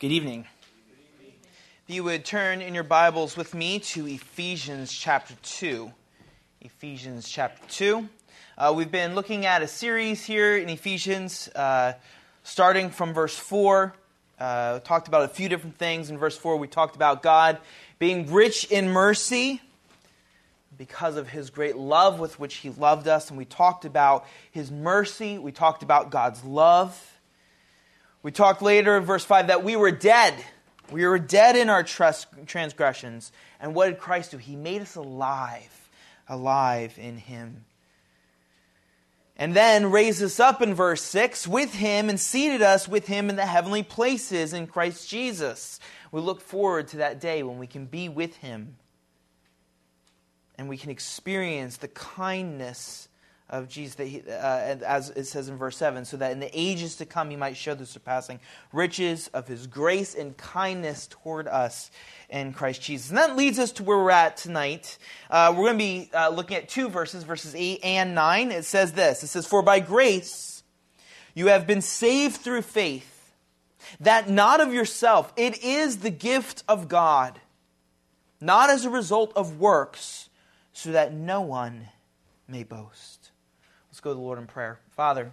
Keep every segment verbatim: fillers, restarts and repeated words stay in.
Good evening. If you would turn in your Bibles with me to Ephesians chapter two. Ephesians chapter two. Uh, we've been looking at a series here in Ephesians, uh, starting from verse four. Uh, we talked about a few different things. In verse four, we talked about God being rich in mercy because of His great love with which He loved us. And we talked about His mercy. We talked about God's love. We talked later in verse five that we were dead. We were dead in our transgressions. And what did Christ do? He made us alive. Alive in Him. And then raised us up in verse six with Him and seated us with Him in the heavenly places in Christ Jesus. We look forward to that day when we can be with Him. And we can experience the kindness of Jesus, that he, uh, as it says in verse seven, so that in the ages to come He might show the surpassing riches of His grace and kindness toward us in Christ Jesus. And that leads us to where we're at tonight. Uh, we're going to be uh, looking at two verses, verses eight and nine. It says this, it says, "For by grace you have been saved through faith, that not of yourself, it is the gift of God, not as a result of works, so that no one may boast." Let's go to the Lord in prayer. Father,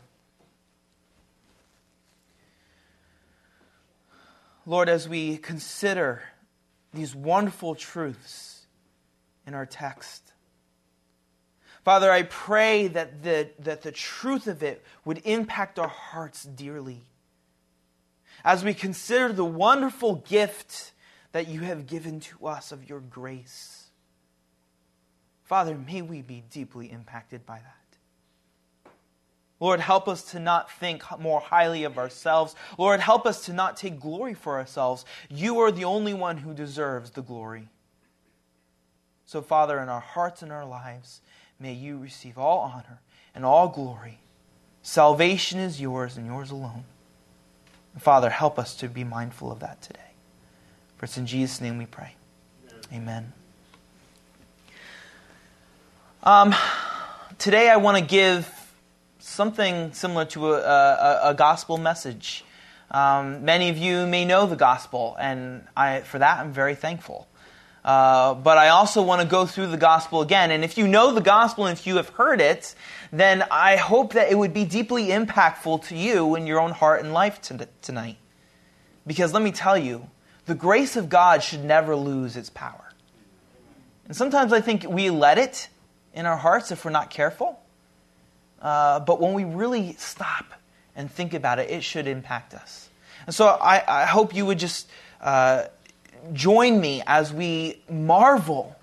Lord, as we consider these wonderful truths in our text, Father, I pray that the, that the truth of it would impact our hearts dearly. As we consider the wonderful gift that you have given to us of your grace, Father, may we be deeply impacted by that. Lord, help us to not think more highly of ourselves. Lord, help us to not take glory for ourselves. You are the only one who deserves the glory. So, Father, in our hearts and our lives, may you receive all honor and all glory. Salvation is yours and yours alone. And Father, help us to be mindful of that today. For it's in Jesus' name we pray. Amen. Um, today I want to give something similar to a, a, a gospel message. Um, many of you may know the gospel, and I, for that I'm very thankful. Uh, but I also want to go through the gospel again. And if you know the gospel and if you have heard it, then I hope that it would be deeply impactful to you in your own heart and life t- tonight. Because let me tell you, the grace of God should never lose its power. And sometimes I think we let it in our hearts if we're not careful. Uh, but when we really stop and think about it, it should impact us. And so I, I hope you would just uh, join me as we marvel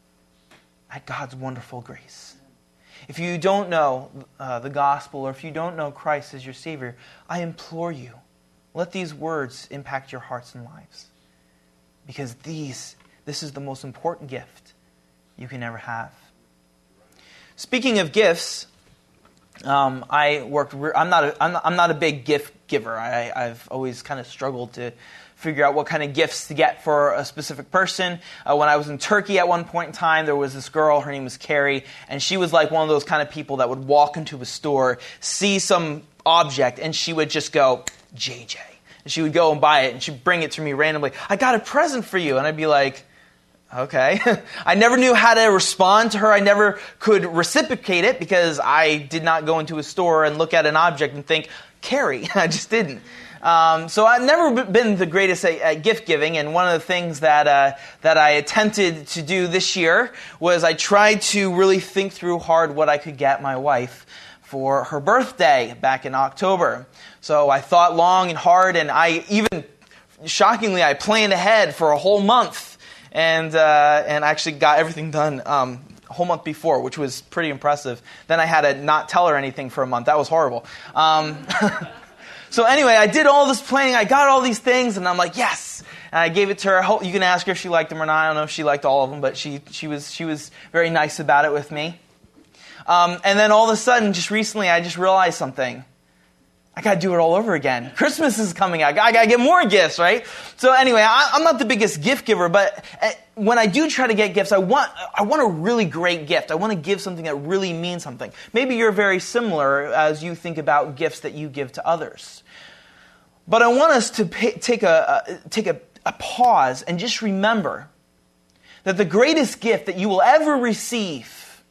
at God's wonderful grace. If you don't know uh, the gospel, or if you don't know Christ as your Savior, I implore you, let these words impact your hearts and lives. Because these, this is the most important gift you can ever have. Speaking of gifts, Um, I worked. Re- I'm not. A, I'm not. I'm not a big gift giver. I, I've always kind of struggled to figure out what kind of gifts to get for a specific person. Uh, when I was in Turkey at one point in time, there was this girl. Her name was Carrie, and she was like one of those kind of people that would walk into a store, see some object, and she would just go, "J J." And she would go and buy it, and she'd bring it to me randomly. "I got a present for you," and I'd be like, okay. I never knew how to respond to her. I never could reciprocate it because I did not go into a store and look at an object and think, Carrie. I just didn't. Um, so I've never been the greatest at, at gift giving, and one of the things that uh, that I attempted to do this year was I tried to really think through hard what I could get my wife for her birthday back in October. So I thought long and hard, and I even, shockingly, I planned ahead for a whole month. And uh, and actually got everything done um, a whole month before, which was pretty impressive. Then I had to not tell her anything for a month. That was horrible. Um, so anyway, I did all this planning. I got all these things, and I'm like, yes. And I gave it to her. You can ask her if she liked them or not. I don't know if she liked all of them, but she she was she was very nice about it with me. Um, and then all of a sudden, just recently, I just realized something. I got to do it all over again. Christmas is coming. I got to get more gifts, right? So anyway, I, I'm not the biggest gift giver, but when I do try to get gifts, I want I want a really great gift. I want to give something that really means something. Maybe you're very similar as you think about gifts that you give to others. But I want us to pay, take, a, a, take a, a pause and just remember that the greatest gift that you will ever receive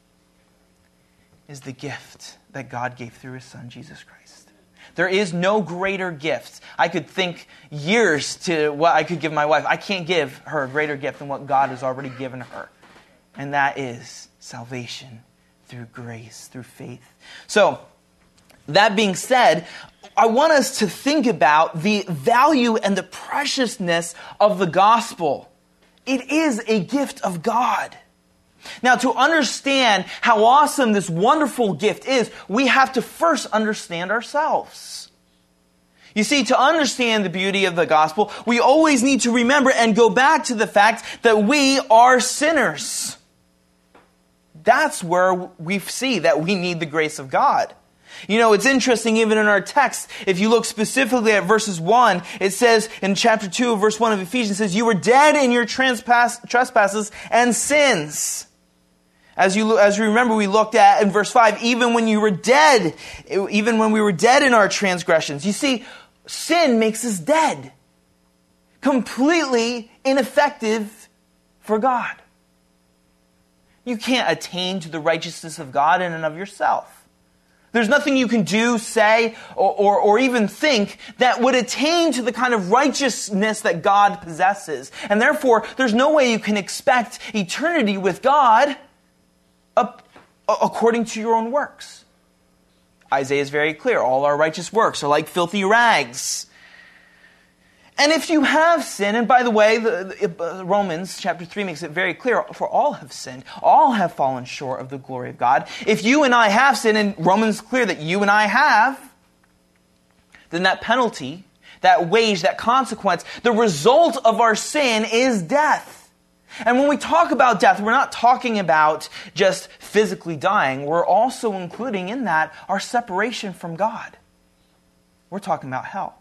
is the gift that God gave through His Son, Jesus Christ. There is no greater gift. I could think years to what I could give my wife. I can't give her a greater gift than what God has already given her. And that is salvation through grace, through faith. So, that being said, I want us to think about the value and the preciousness of the gospel. It is a gift of God. Now, to understand how awesome this wonderful gift is, we have to first understand ourselves. You see, to understand the beauty of the gospel, we always need to remember and go back to the fact that we are sinners. That's where we see that we need the grace of God. You know, it's interesting even in our text, if you look specifically at verses one, it says in chapter two, verse one of Ephesians, it says, you were dead in your trespass, trespasses and sins. As you, as you remember, we looked at in verse five, even when you were dead, even when we were dead in our transgressions. You see, sin makes us dead. Completely ineffective for God. You can't attain to the righteousness of God in and of yourself. There's nothing you can do, say, or, or, or even think that would attain to the kind of righteousness that God possesses. And therefore, there's no way you can expect eternity with God up, according to your own works. Isaiah is very clear. All our righteous works are like filthy rags. And if you have sinned, and by the way, the, the, Romans chapter three makes it very clear, for all have sinned. All have fallen short of the glory of God. If you and I have sinned, and Romans is clear that you and I have, then that penalty, that wage, that consequence, the result of our sin is death. And when we talk about death, we're not talking about just physically dying. We're also including in that our separation from God. We're talking about hell.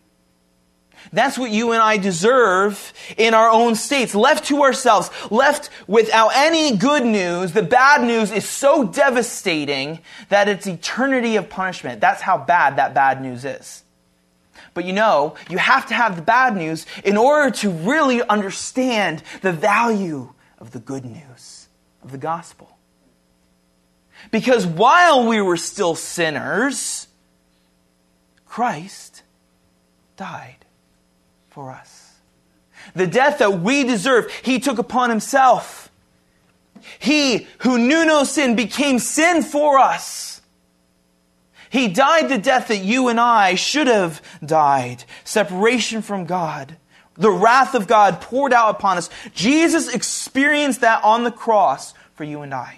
That's what you and I deserve in our own states. Left to ourselves, left without any good news, the bad news is so devastating that it's eternity of punishment. That's how bad that bad news is. But you know, you have to have the bad news in order to really understand the value of the good news of the gospel. Because while we were still sinners, Christ died for us. The death that we deserve, He took upon Himself. He who knew no sin became sin for us. He died the death that you and I should have died. Separation from God. The wrath of God poured out upon us. Jesus experienced that on the cross for you and I.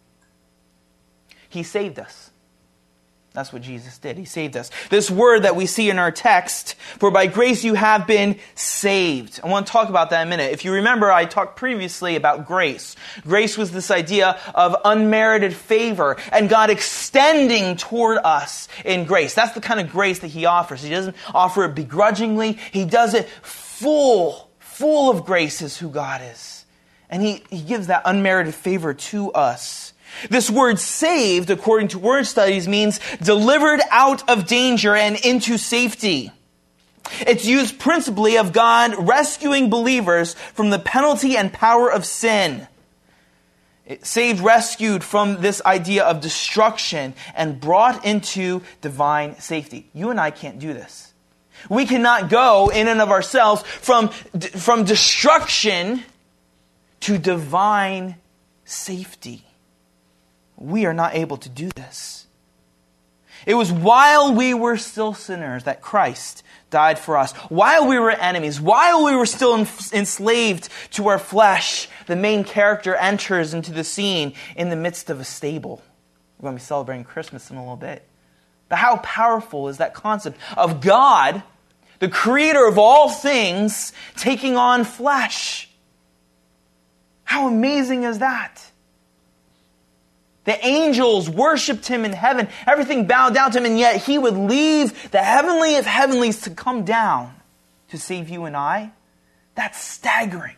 He saved us. That's what Jesus did. He saved us. This word that we see in our text, for by grace you have been saved. I want to talk about that in a minute. If you remember, I talked previously about grace. Grace was this idea of unmerited favor and God extending toward us in grace. That's the kind of grace that He offers. He doesn't offer it begrudgingly. He does it full, full of grace is who God is. And He, he gives that unmerited favor to us. This word saved, according to word studies, means delivered out of danger and into safety. It's used principally of God rescuing believers from the penalty and power of sin. It saved, rescued from this idea of destruction and brought into divine safety. You and I can't do this. We cannot go in and of ourselves from, from destruction to divine safety. We are not able to do this. It was while we were still sinners that Christ died for us. While we were enemies, while we were still enslaved to our flesh, the main character enters into the scene in the midst of a stable. We're going to be celebrating Christmas in a little bit. But how powerful is that concept of God, the creator of all things, taking on flesh? How amazing is that? The angels worshipped Him in heaven. Everything bowed down to Him, and yet He would leave the heavenly of heavenlies to come down to save you and I. That's staggering.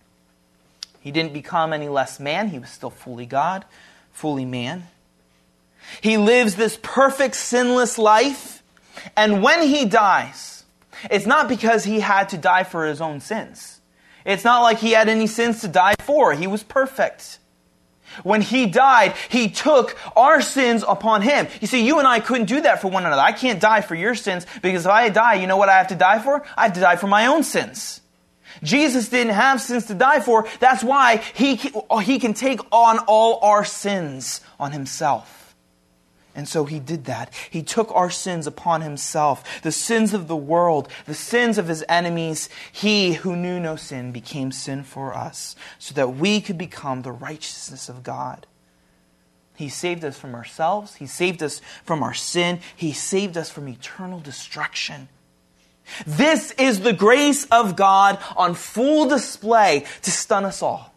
He didn't become any less man. He was still fully God, fully man. He lives this perfect, sinless life. And when he dies, it's not because he had to die for his own sins. It's not like he had any sins to die for. He was perfect. When he died, he took our sins upon him. You see, you and I couldn't do that for one another. I can't die for your sins because if I die, you know what I have to die for? I have to die for my own sins. Jesus didn't have sins to die for. That's why he, he can take on all our sins on himself. And so he did that. He took our sins upon himself. The sins of the world, the sins of his enemies. He who knew no sin became sin for us so that we could become the righteousness of God. He saved us from ourselves. He saved us from our sin. He saved us from eternal destruction. This is the grace of God on full display to stun us all.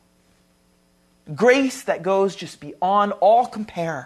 Grace that goes just beyond all compare.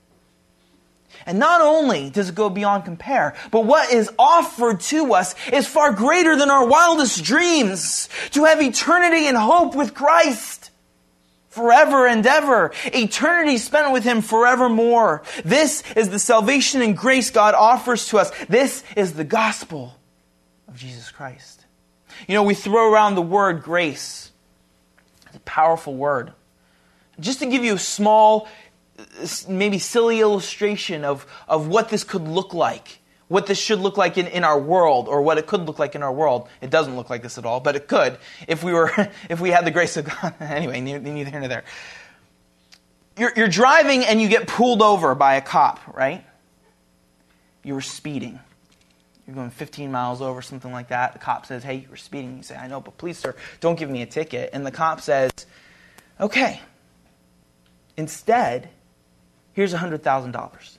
And not only does it go beyond compare, but what is offered to us is far greater than our wildest dreams. To have eternity and hope with Christ forever and ever. Eternity spent with him forevermore. This is the salvation and grace God offers to us. This is the gospel of Jesus Christ. You know, we throw around the word grace. It's a powerful word. Just to give you a small, maybe silly illustration of, of what this could look like, what this should look like in, in our world, or what it could look like in our world. It doesn't look like this at all, but it could if we were if we had the grace of God. Anyway, neither here nor there. You're, you're driving and you get pulled over by a cop, right? You were speeding. You're going fifteen miles over, something like that. The cop says, "Hey, you were speeding." You say, "I know, but please, sir, don't give me a ticket." And the cop says, "Okay. Instead, here's one hundred thousand dollars.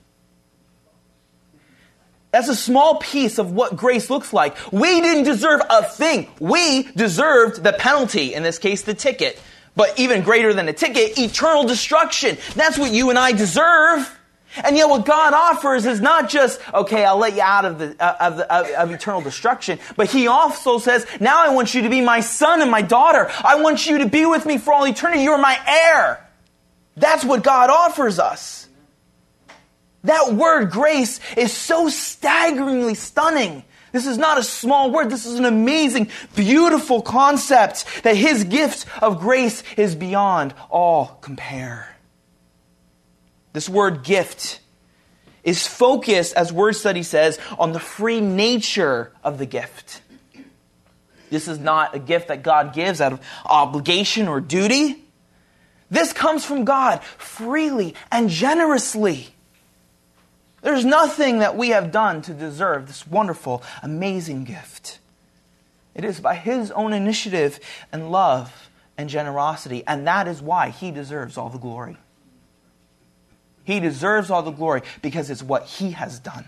That's a small piece of what grace looks like. We didn't deserve a thing. We deserved the penalty, in this case, the ticket. But even greater than a ticket, eternal destruction. That's what you and I deserve. And yet what God offers is not just, okay, I'll let you out of the uh, of, the, of, of eternal destruction, but he also says, now I want you to be my son and my daughter. I want you to be with me for all eternity. You're my heir. That's what God offers us. That word grace is so staggeringly stunning. This is not a small word. This is an amazing, beautiful concept that his gift of grace is beyond all compare. This word gift is focused, as word study says, on the free nature of the gift. This is not a gift that God gives out of obligation or duty. This comes from God freely and generously. There's nothing that we have done to deserve this wonderful, amazing gift. It is by his own initiative and love and generosity, and that is why he deserves all the glory. He deserves all the glory because it's what he has done.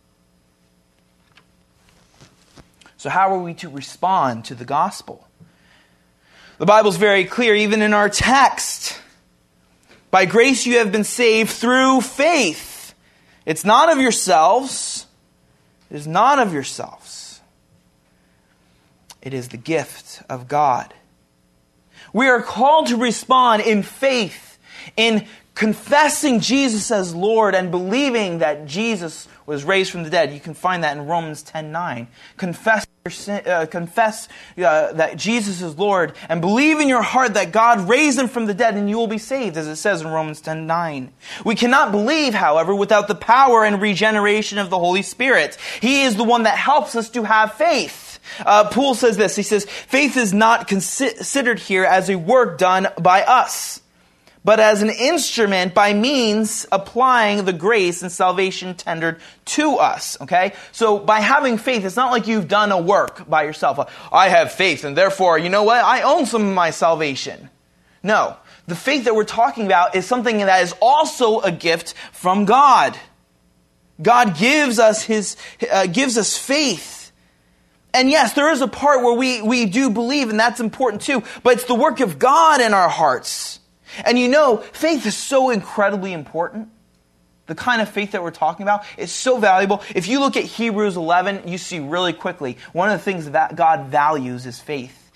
So how are we to respond to the gospel? The Bible's very clear, even in our text. By grace you have been saved through faith. It's not of yourselves. It is not of yourselves. It is the gift of God. We are called to respond in faith, in confessing Jesus as Lord and believing that Jesus was raised from the dead. You can find that in Romans ten nine. Confess your sin, uh, confess uh, that Jesus is Lord and believe in your heart that God raised him from the dead and you will be saved, as it says in Romans ten nine. We cannot believe, however, without the power and regeneration of the Holy Spirit. He is the one that helps us to have faith. Uh, Poole says this. He says, faith is not considered here as a work done by us, but as an instrument by means applying the grace and salvation tendered to us. Okay? So by having faith, it's not like you've done a work by yourself. I have faith and therefore, you know what? I own some of my salvation. No. The faith that we're talking about is something that is also a gift from God. God gives us his, uh, gives us faith. And yes, there is a part where we, we do believe, and that's important too, but it's the work of God in our hearts. And you know, faith is so incredibly important. The kind of faith that we're talking about is so valuable. If you look at Hebrews eleven, you see really quickly, one of the things that God values is faith.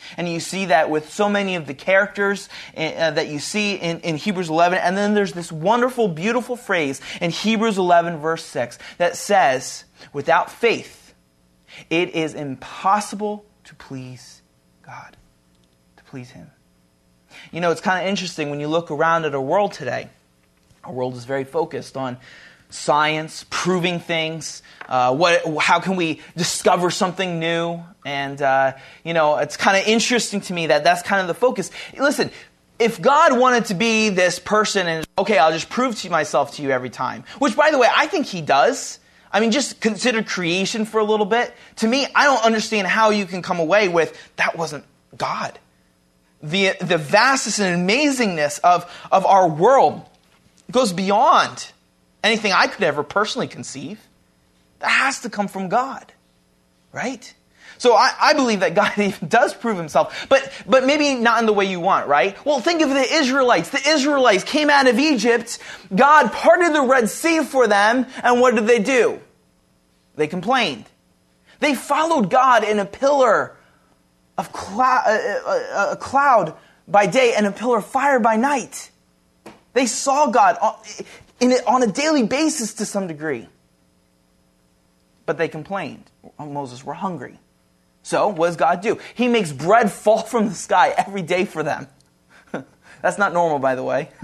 And you see that with so many of the characters uh, that you see in, in Hebrews eleven. And then there's this wonderful, beautiful phrase in Hebrews eleven, verse six, that says, without faith, it is impossible to please God, to please Him. You know, it's kind of interesting when you look around at our world today. Our world is very focused on science, proving things. Uh, what? How can we discover something new? And, uh, you know, it's kind of interesting to me that that's kind of the focus. Listen, if God wanted to be this person and, okay, I'll just prove to myself to you every time, which, by the way, I think He does. I mean, just consider creation for a little bit. To me, I don't understand how you can come away with, that wasn't God. The, the vastness and amazingness of, of our world goes beyond anything I could ever personally conceive. That has to come from God, right? So I, I believe that God even does prove Himself, but but maybe not in the way you want, right? Well, think of the Israelites. The Israelites came out of Egypt. God parted the Red Sea for them, and what did they do? They complained. They followed God in a pillar of cloud, a, a, a cloud by day and a pillar of fire by night. They saw God in it on a daily basis to some degree. But they complained. Moses, we're hungry. So what does God do? He makes bread fall from the sky every day for them. That's not normal, by the way.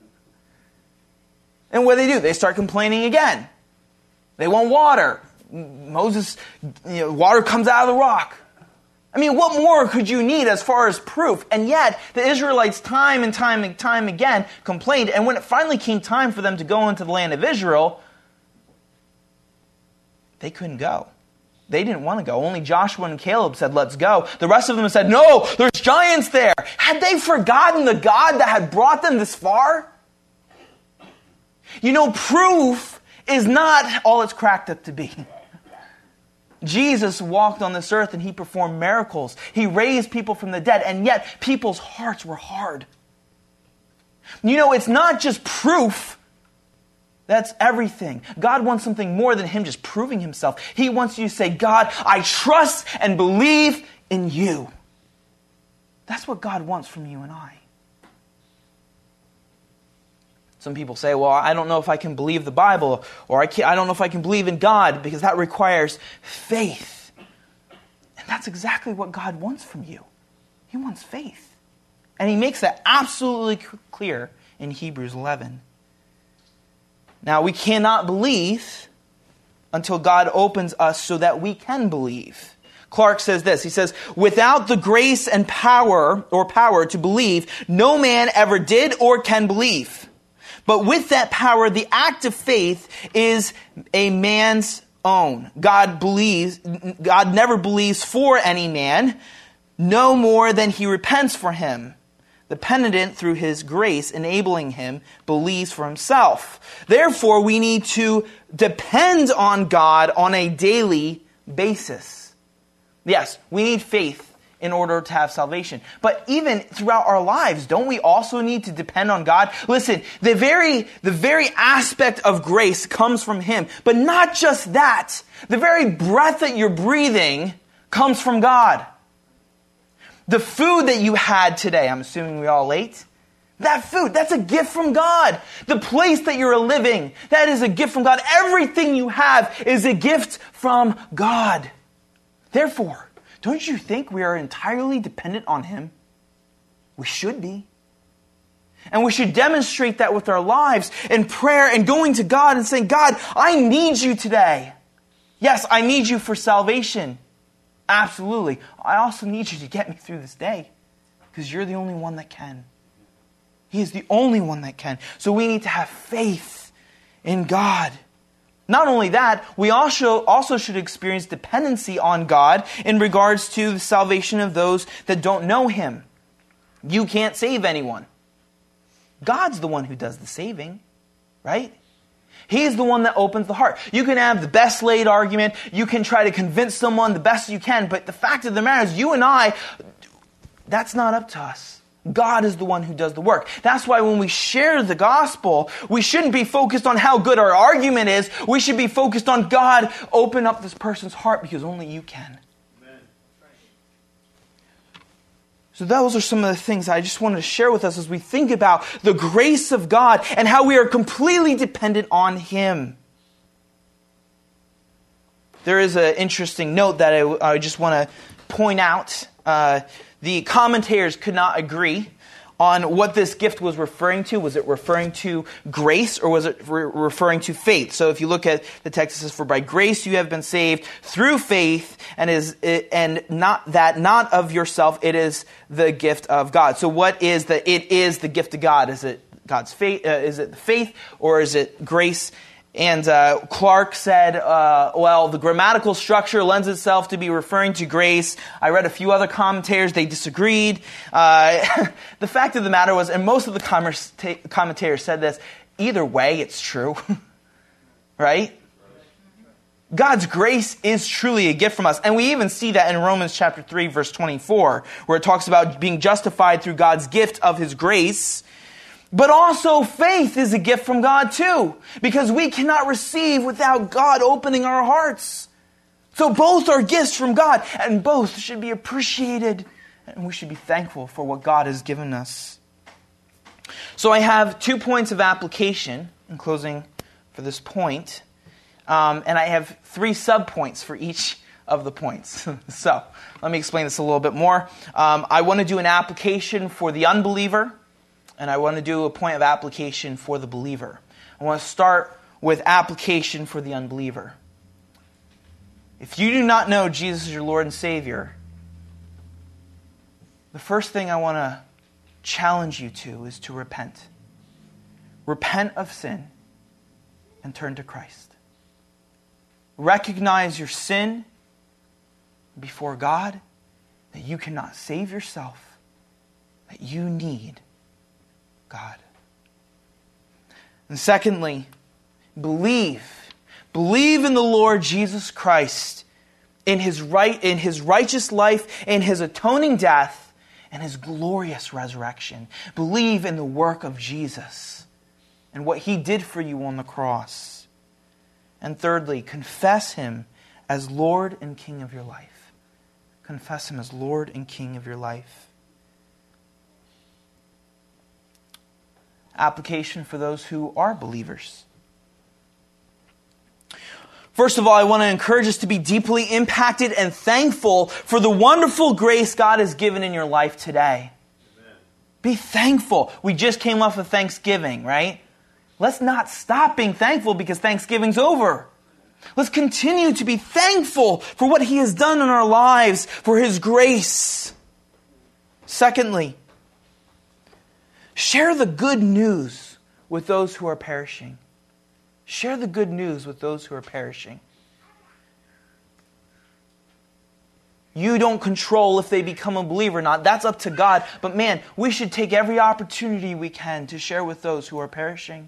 And what do they do? They start complaining again. They want water. Moses, you know, water comes out of the rock. I mean, what more could you need as far as proof? And yet, the Israelites time and time and time again complained. And when it finally came time for them to go into the land of Israel, they couldn't go. They didn't want to go. Only Joshua and Caleb said, let's go. The rest of them said, no, there's giants there. Had they forgotten the God that had brought them this far? You know, proof is not all it's cracked up to be. Jesus walked on this earth and He performed miracles. He raised people from the dead, and yet people's hearts were hard. You know, it's not just proof. That's everything. God wants something more than Him just proving Himself. He wants you to say, God, I trust and believe in You. That's what God wants from you and I. Some people say, well, I don't know if I can believe the Bible, or I, can't, I don't know if I can believe in God, because that requires faith. And that's exactly what God wants from you. He wants faith. And He makes that absolutely clear in Hebrews eleven. Now, we cannot believe until God opens us so that we can believe. Clark says this, he says, without the grace and power, or power to believe, no man ever did or can believe. But with that power, the act of faith is a man's own. God believes, God never believes for any man, no more than He repents for him. The penitent, through His grace enabling him, believes for himself. Therefore, we need to depend on God on a daily basis. Yes, we need faith in order to have salvation. But even throughout our lives, don't we also need to depend on God? Listen, the very, the very aspect of grace comes from Him. But not just that. The very breath that you're breathing comes from God. The food that you had today, I'm assuming we all ate, that food, that's a gift from God. The place that you're living, that is a gift from God. Everything you have is a gift from God. Therefore, don't you think we are entirely dependent on Him? We should be. And we should demonstrate that with our lives in prayer and going to God and saying, God, I need You today. Yes, I need You for salvation. Absolutely. I also need You to get me through this day, because You're the only one that can. He is the only one that can. So we need to have faith in God. Not only that, we also, also should experience dependency on God in regards to the salvation of those that don't know Him. You can't save anyone. God's the one who does the saving, right? He's the one that opens the heart. You can have the best laid argument. You can try to convince someone the best you can. But the fact of the matter is, you and I, that's not up to us. God is the one who does the work. That's why when we share the gospel, we shouldn't be focused on how good our argument is. We should be focused on, God, open up this person's heart, because only You can. Amen. So those are some of the things I just wanted to share with us as we think about the grace of God and how we are completely dependent on Him. There is an interesting note that I, I just want to point out. Uh, the commentators could not agree on what this gift was referring to. Was it referring to grace or was it re- referring to faith? So if you look at the text, it says, "For by grace you have been saved through faith, and is and not that not of yourself, it is the gift of God." So what is the it is the gift of God? Is it God's faith? Uh, is it faith or is it grace? And uh, Clark said, uh, well, the grammatical structure lends itself to be referring to grace. I read a few other commentators. They disagreed. Uh, the fact of the matter was, and most of the commenta- commentators said this, either way, it's true. Right? God's grace is truly a gift from us. And we even see that in Romans chapter three, verse twenty-four, where it talks about being justified through God's gift of His grace. But also faith is a gift from God too, because we cannot receive without God opening our hearts. So both are gifts from God, and both should be appreciated, and we should be thankful for what God has given us. So I have two points of application in closing for this point, um, and I have three subpoints for each of the points. So let me explain this a little bit more. Um, I want to do an application for the unbeliever, and I want to do a point of application for the believer. I want to start with application for the unbeliever. If you do not know Jesus as your Lord and Savior, the first thing I want to challenge you to is to repent. Repent of sin and turn to Christ. Recognize your sin before God, that you cannot save yourself, that you need God. And secondly, believe. Believe in the Lord Jesus Christ, in His right, in His righteous life, in His atoning death, and His glorious resurrection. Believe in the work of Jesus and what He did for you on the cross. And thirdly, confess Him as Lord and King of your life. Confess Him as Lord and King of your life. Application for those who are believers. First of all, I want to encourage us to be deeply impacted and thankful for the wonderful grace God has given in your life today. Amen. Be thankful. We just came off of Thanksgiving, right? Let's not stop being thankful because Thanksgiving's over. Let's continue to be thankful for what He has done in our lives, for His grace. Secondly, share the good news with those who are perishing. Share the good news with those who are perishing. You don't control if they become a believer or not. That's up to God. But man, we should take every opportunity we can to share with those who are perishing.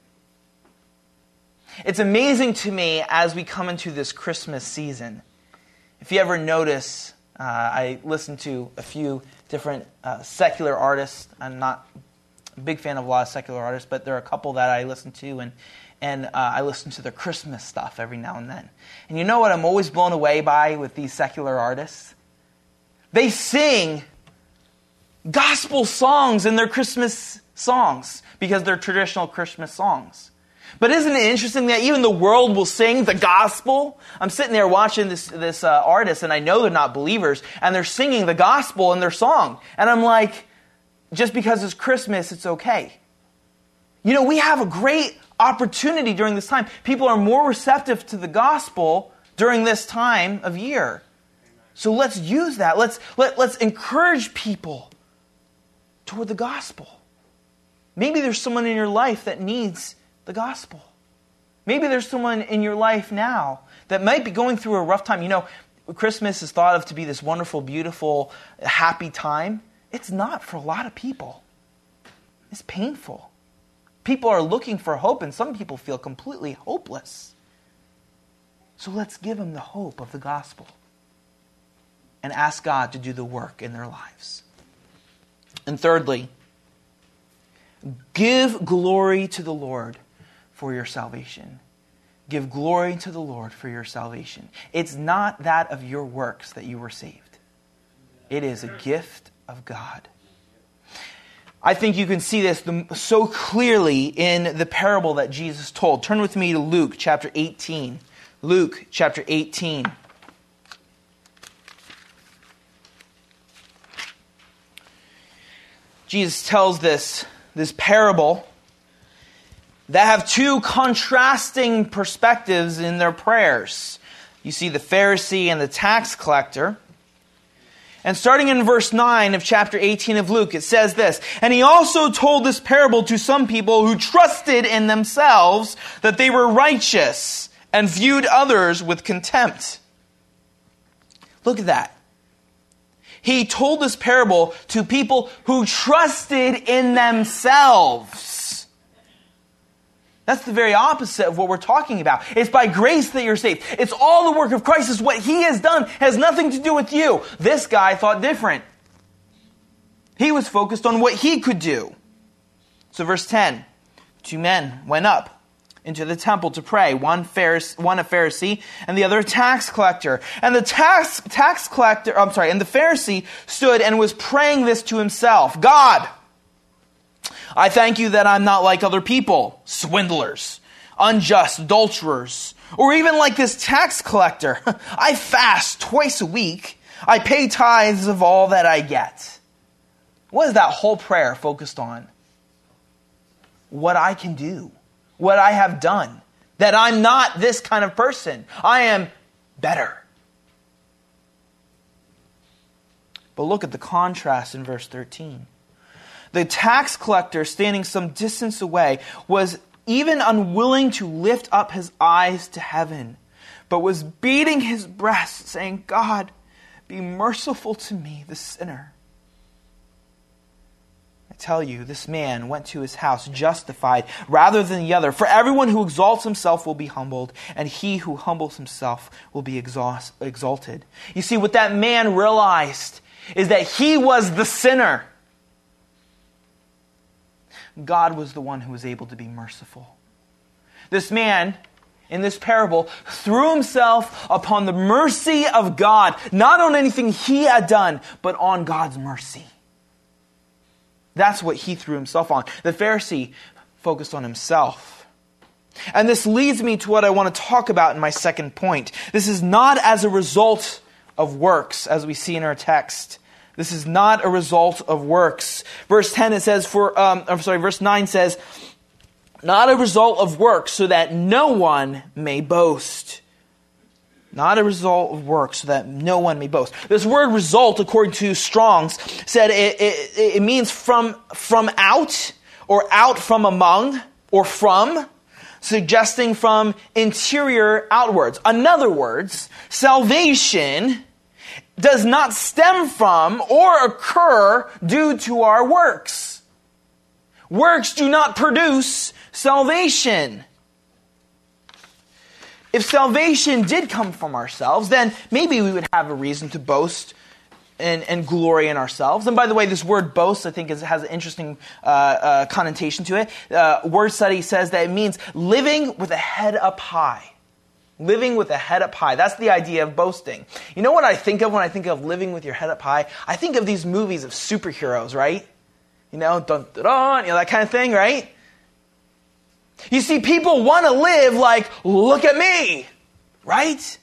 It's amazing to me as we come into this Christmas season. If you ever notice, uh, I listen to a few different uh, secular artists. I'm not a big fan of a lot of secular artists, but there are a couple that I listen to, and and uh, I listen to their Christmas stuff every now and then. And you know what I'm always blown away by with these secular artists? They sing gospel songs in their Christmas songs because they're traditional Christmas songs. But isn't it interesting that even the world will sing the gospel? I'm sitting there watching this this uh, artist, and I know they're not believers, and they're singing the gospel in their song. And I'm like, just because it's Christmas, it's okay. You know, we have a great opportunity during this time. People are more receptive to the gospel during this time of year. So let's use that. Let's let, let's encourage people toward the gospel. Maybe there's someone in your life that needs the gospel. Maybe there's someone in your life now that might be going through a rough time. You know, Christmas is thought of to be this wonderful, beautiful, happy time. It's not for a lot of people. It's painful. People are looking for hope, and some people feel completely hopeless. So let's give them the hope of the gospel and ask God to do the work in their lives. And thirdly, give glory to the Lord for your salvation. Give glory to the Lord for your salvation. It's not that of your works that you were saved. It is a gift of God. I think you can see this so clearly in the parable that Jesus told. Turn with me to Luke chapter eighteen. Luke chapter eighteen. Jesus tells this, this parable that have two contrasting perspectives in their prayers. You see the Pharisee and the tax collector. And starting in verse nine of chapter eighteen of Luke, it says this, "And he also told this parable to some people who trusted in themselves that they were righteous and viewed others with contempt." Look at that. He told this parable to people who trusted in themselves. That's the very opposite of what we're talking about. It's by grace that you're saved. It's all the work of Christ. It's what He has done. It has nothing to do with you. This guy thought different. He was focused on what he could do. So verse ten, two men went up into the temple to pray, one, Pharisee, one a Pharisee and the other a tax collector. And the tax, tax collector, I'm sorry, and the Pharisee stood and was praying this to himself. "God, I thank you that I'm not like other people, swindlers, unjust, adulterers, or even like this tax collector. I fast twice a week. I pay tithes of all that I get." What is that whole prayer focused on? What I can do. What I have done. That I'm not this kind of person. I am better. But look at the contrast in verse thirteen. The tax collector, standing some distance away, was even unwilling to lift up his eyes to heaven, but was beating his breast, saying, "God, be merciful to me, the sinner." I tell you, this man went to his house justified rather than the other. For everyone who exalts himself will be humbled, and he who humbles himself will be exhaust, exalted. You see, what that man realized is that he was the sinner. God was the one who was able to be merciful. This man, in this parable, threw himself upon the mercy of God, not on anything he had done, but on God's mercy. That's what he threw himself on. The Pharisee focused on himself. And this leads me to what I want to talk about in my second point. This is not as a result of works, as we see in our text. This is not a result of works. Verse ten, it says, for, um, I'm sorry, verse nine says, "Not a result of works, so that no one may boast." Not a result of works, so that no one may boast. This word "result," according to Strong's, said it, it, it means from, from out, or out from among, or from, suggesting from interior outwards. In other words, salvation does not stem from or occur due to our works. Works do not produce salvation. If salvation did come from ourselves, then maybe we would have a reason to boast and, and glory in ourselves. And by the way, this word boast, I think, is, has an interesting uh, uh, connotation to it. Uh, word study says that it means living with a head up high. Living with a head up high. That's the idea of boasting. You know what I think of when I think of living with your head up high? I think of these movies of superheroes, right? You know, dun, dun, dun, you know, that kind of thing, right? You see, people want to live like, look at me, right?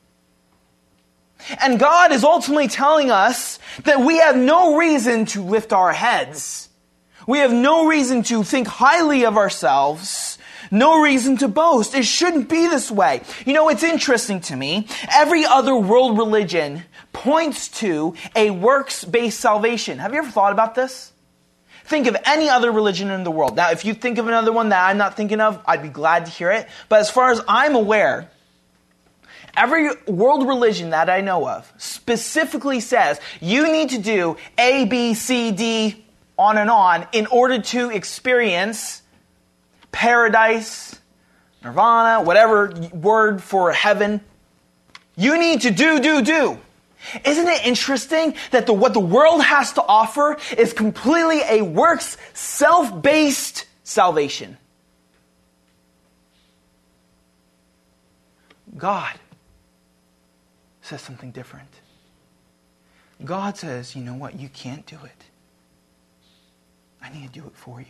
And God is ultimately telling us that we have no reason to lift our heads. We have no reason to think highly of ourselves. No reason to boast. It shouldn't be this way. You know, it's interesting to me. Every other world religion points to a works-based salvation. Have you ever thought about this? Think of any other religion in the world. Now, if you think of another one that I'm not thinking of, I'd be glad to hear it. But as far as I'm aware, every world religion that I know of specifically says you need to do A, B, C, D, on and on in order to experience paradise, nirvana, whatever word for heaven. You need to do, do, do. Isn't it interesting that the, what the world has to offer is completely a works, self-based salvation? God says something different. God says, you know what, you can't do it. I need to do it for you.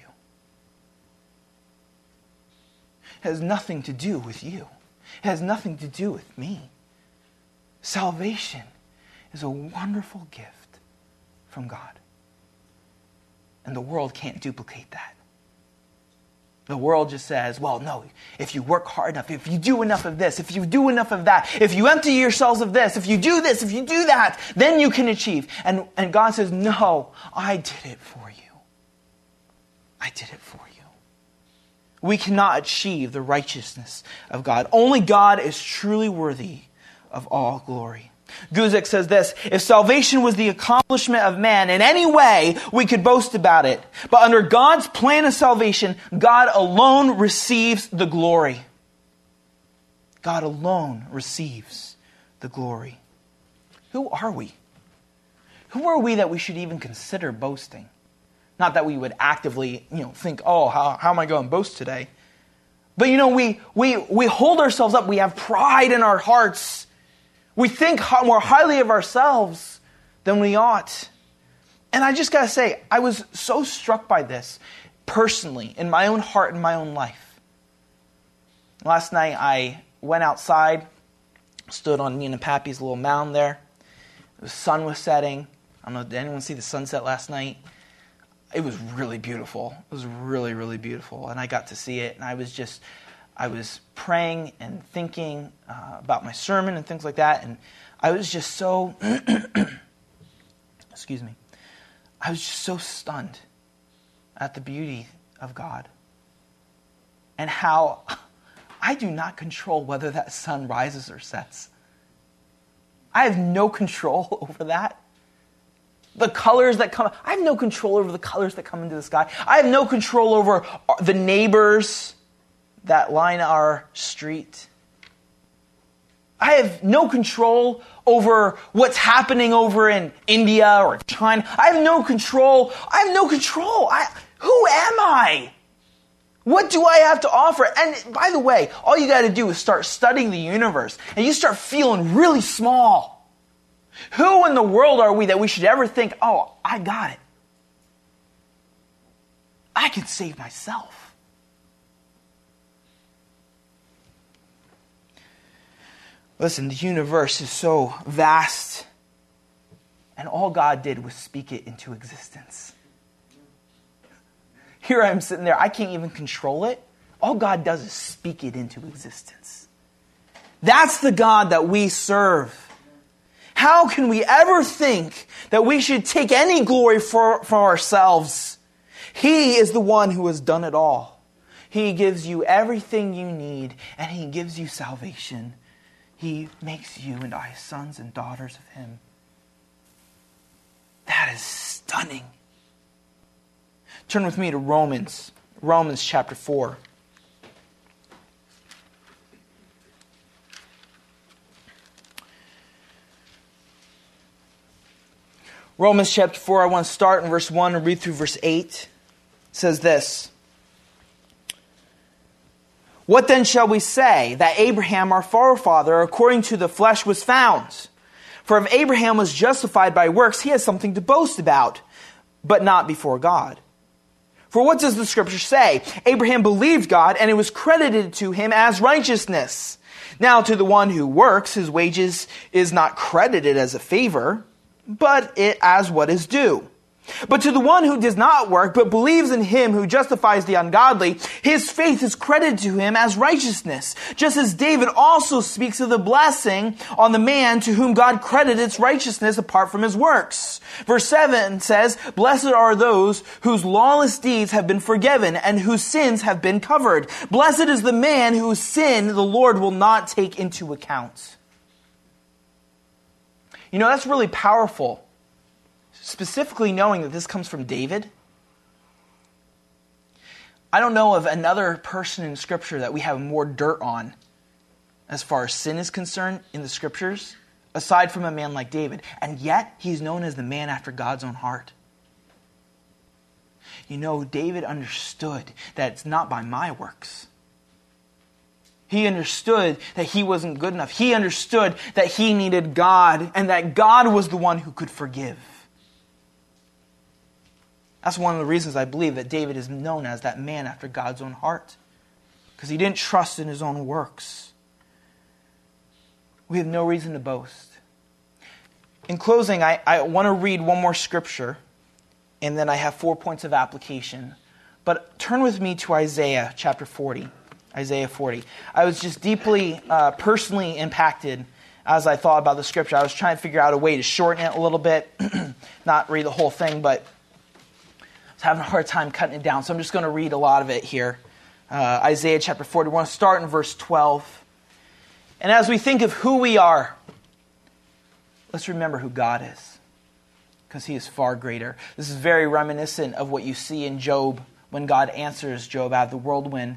It has nothing to do with you. It has nothing to do with me. Salvation is a wonderful gift from God. And the world can't duplicate that. The world just says, well, no, if you work hard enough, if you do enough of this, if you do enough of that, if you empty yourselves of this, if you do this, if you do that, then you can achieve. And, and God says, no, I did it for you. I did it for you. We cannot achieve the righteousness of God. Only God is truly worthy of all glory. Guzik says this, if salvation was the accomplishment of man in any way, we could boast about it. But under God's plan of salvation, God alone receives the glory. God alone receives the glory. Who are we? Who are we that we should even consider boasting? Not that we would actively, you know, think, oh, how, how am I going to boast today? But, you know, we, we, we hold ourselves up. We have pride in our hearts. We think more highly of ourselves than we ought. And I just got to say, I was so struck by this personally, in my own heart and my own life. Last night, I went outside, stood on me and Pappy's little mound there. The sun was setting. I don't know, did anyone see the sunset last night? It was really beautiful. It was really, really beautiful. And I got to see it. And I was just, I was praying and thinking uh, about my sermon and things like that. And I was just so, excuse me, I was just so stunned at the beauty of God. And how I do not control whether that sun rises or sets. I have no control over that. The colors that come, I have no control over the colors that come into the sky. I have no control over the neighbors that line our street. I have no control over what's happening over in India or China. I have no control. I have no control. I, who am I? What do I have to offer? And by the way, all you got to do is start studying the universe, and you start feeling really small. Who in the world are we that we should ever think, oh, I got it. I can save myself. Listen, the universe is so vast, and all God did was speak it into existence. Here I am sitting there, I can't even control it. All God does is speak it into existence. That's the God that we serve. How can we ever think that we should take any glory for, for ourselves? He is the one who has done it all. He gives you everything you need, and He gives you salvation. He makes you and I sons and daughters of Him. That is stunning. Turn with me to Romans, Romans chapter four. Romans chapter four, I want to start in verse one and read through verse eight. It says this. What then shall we say? That Abraham our forefather according to the flesh was found. For if Abraham was justified by works, he has something to boast about, but not before God. For what does the scripture say? Abraham believed God, and it was credited to him as righteousness. Now to the one who works, his wages is not credited as a favor, but it as what is due. But to the one who does not work, but believes in Him who justifies the ungodly, his faith is credited to him as righteousness. Just as David also speaks of the blessing on the man to whom God credits righteousness apart from his works. Verse seven says, Blessed are those whose lawless deeds have been forgiven and whose sins have been covered. Blessed is the man whose sin the Lord will not take into account. You know, that's really powerful. Specifically knowing that this comes from David. I don't know of another person in Scripture that we have more dirt on as far as sin is concerned in the Scriptures, aside from a man like David. And yet, he's known as the man after God's own heart. You know, David understood that it's not by my works. He understood that he wasn't good enough. He understood that he needed God and that God was the one who could forgive. That's one of the reasons I believe that David is known as that man after God's own heart. Because he didn't trust in his own works. We have no reason to boast. In closing, I, I want to read one more scripture, and then I have four points of application. But turn with me to Isaiah chapter forty. Isaiah forty. I was just deeply, uh, personally impacted as I thought about the scripture. I was trying to figure out a way to shorten it a little bit, not read the whole thing, but I was having a hard time cutting it down. So I'm just going to read a lot of it here. Uh, Isaiah chapter forty. We want to start in verse twelve. And as we think of who we are, let's remember who God is, because he is far greater. This is very reminiscent of what you see in Job when God answers Job out of the whirlwind.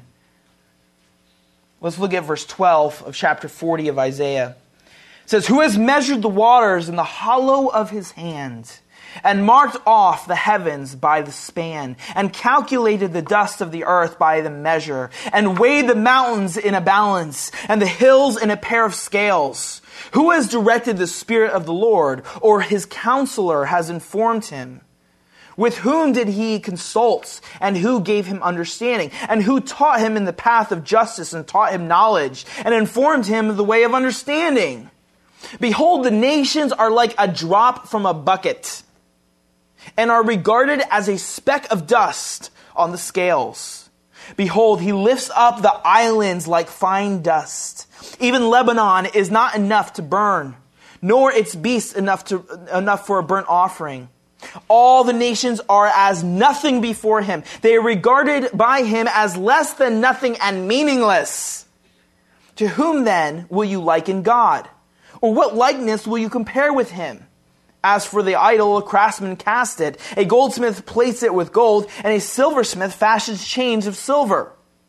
Let's look at verse twelve of chapter forty of Isaiah. It says, "Who has measured the waters in the hollow of his hand, and marked off the heavens by the span, and calculated the dust of the earth by the measure, and weighed the mountains in a balance, and the hills in a pair of scales? Who has directed the Spirit of the Lord, or his counselor has informed him? With whom did he consult, and who gave him understanding? And who taught him in the path of justice, and taught him knowledge, and informed him of the way of understanding? Behold, the nations are like a drop from a bucket, and are regarded as a speck of dust on the scales. Behold, he lifts up the islands like fine dust. Even Lebanon is not enough to burn, nor its beasts enough to enough for a burnt offering. All the nations are as nothing before him. They are regarded by him as less than nothing and meaningless. To whom then will you liken God? Or what likeness will you compare with him? As for the idol, a craftsman cast it, a goldsmith plates it with gold, and a silversmith fashions chains of silver.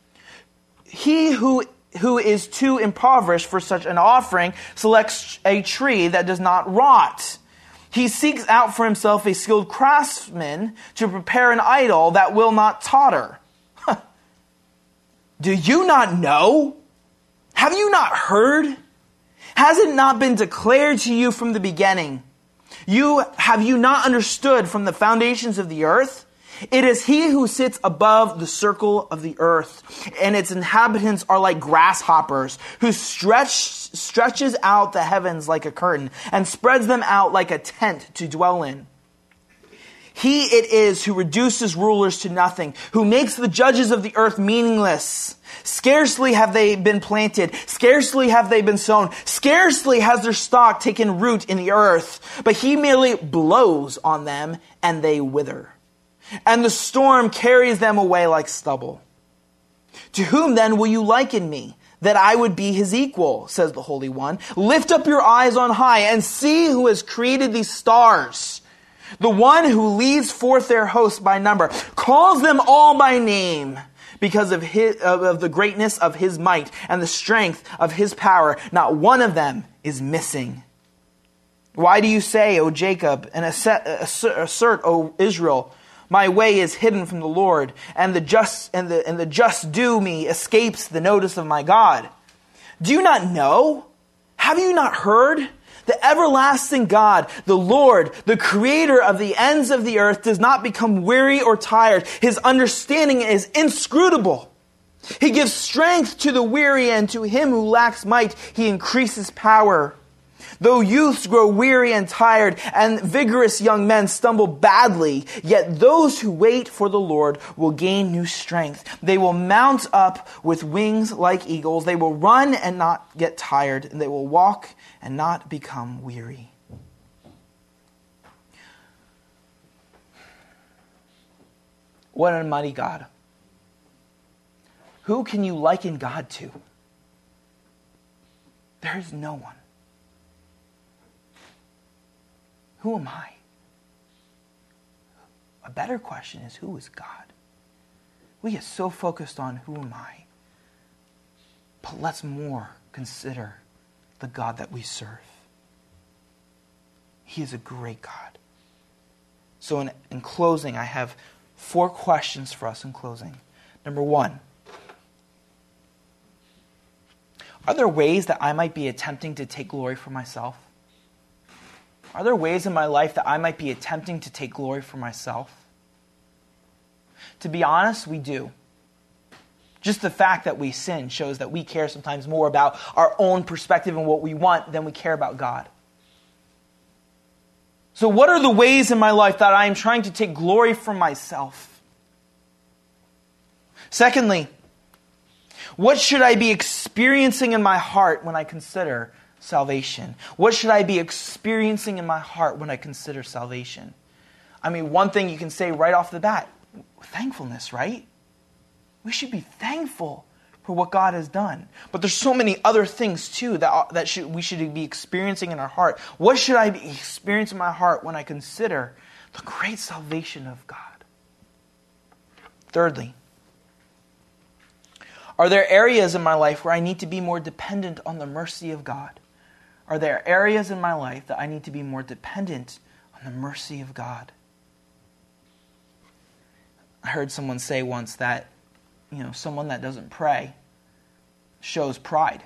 He who who is too impoverished for such an offering selects a tree that does not rot. He seeks out for himself a skilled craftsman to prepare an idol that will not totter. Do you not know? Have you not heard? Has it not been declared to you from the beginning? You have you not understood from the foundations of the earth? It is he who sits above the circle of the earth, and its inhabitants are like grasshoppers, who stretch stretches out the heavens like a curtain, and spreads them out like a tent to dwell in. He it is who reduces rulers to nothing, who makes the judges of the earth meaningless. Scarcely have they been planted, scarcely have they been sown, scarcely has their stock taken root in the earth, but he merely blows on them, and they wither. And the storm carries them away like stubble. To whom then will you liken me, that I would be his equal, says the Holy One? Lift up your eyes on high and see who has created these stars. The one who leads forth their hosts by number, calls them all by name, because of his, of the greatness of his might and the strength of his power. Not one of them is missing. Why do you say, O Jacob, and assert, O Israel, my way is hidden from the Lord, and the just and the and the just due me escapes the notice of my God? Do you not know? Have you not heard? The everlasting God, the Lord, the creator of the ends of the earth, does not become weary or tired. His understanding is inscrutable. He gives strength to the weary, and to him who lacks might, he increases power. Though youths grow weary and tired, and vigorous young men stumble badly, yet those who wait for the Lord will gain new strength. They will mount up with wings like eagles. They will run and not get tired, and they will walk and not become weary. What a mighty God. Who can you liken God to? There is no one. Who am I? A better question is, who is God? We get so focused on who am I. But let's more consider the God that we serve. He is a great God. So in, in closing, I have four questions for us in closing. Number one, Are there ways that I might be attempting to take glory for myself? Are there ways in my life that I might be attempting to take glory for myself? To be honest, we do. Just the fact that we sin shows that we care sometimes more about our own perspective and what we want than we care about God. So what are the ways in my life that I am trying to take glory for myself? Secondly, what should I be experiencing in my heart when I consider salvation? What should I be experiencing in my heart when I consider salvation? I mean, one thing you can say right off the bat, thankfulness, right? We should be thankful for what God has done. But there's so many other things too that, that should, we should be experiencing in our heart. What should I be experiencing in my heart when I consider the great salvation of God? Thirdly, are there areas in my life where I need to be more dependent on the mercy of God? Are there areas in my life that I need to be more dependent on the mercy of God? I heard someone say once that, you know, someone that doesn't pray shows pride.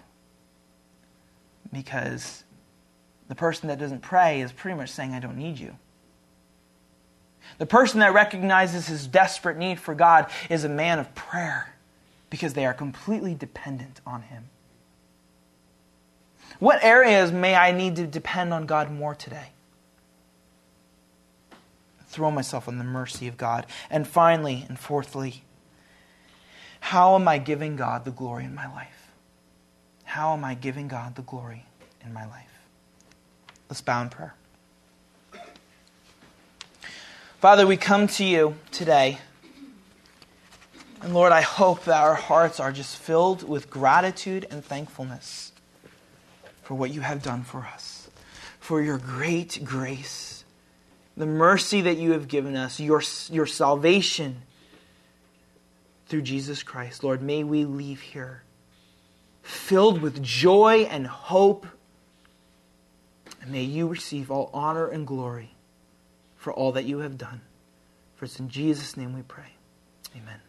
Because the person that doesn't pray is pretty much saying, I don't need you. The person that recognizes his desperate need for God is a man of prayer because they are completely dependent on Him. What areas may I need to depend on God more today? Throw myself on the mercy of God. And finally, and fourthly, how am I giving God the glory in my life? How am I giving God the glory in my life? Let's bow in prayer. Father, we come to you today. And Lord, I hope that our hearts are just filled with gratitude and thankfulness for what you have done for us, for your great grace, the mercy that you have given us, your, your salvation through Jesus Christ. Lord, may we leave here filled with joy and hope, and may you receive all honor and glory for all that you have done. For it's in Jesus' name we pray. Amen.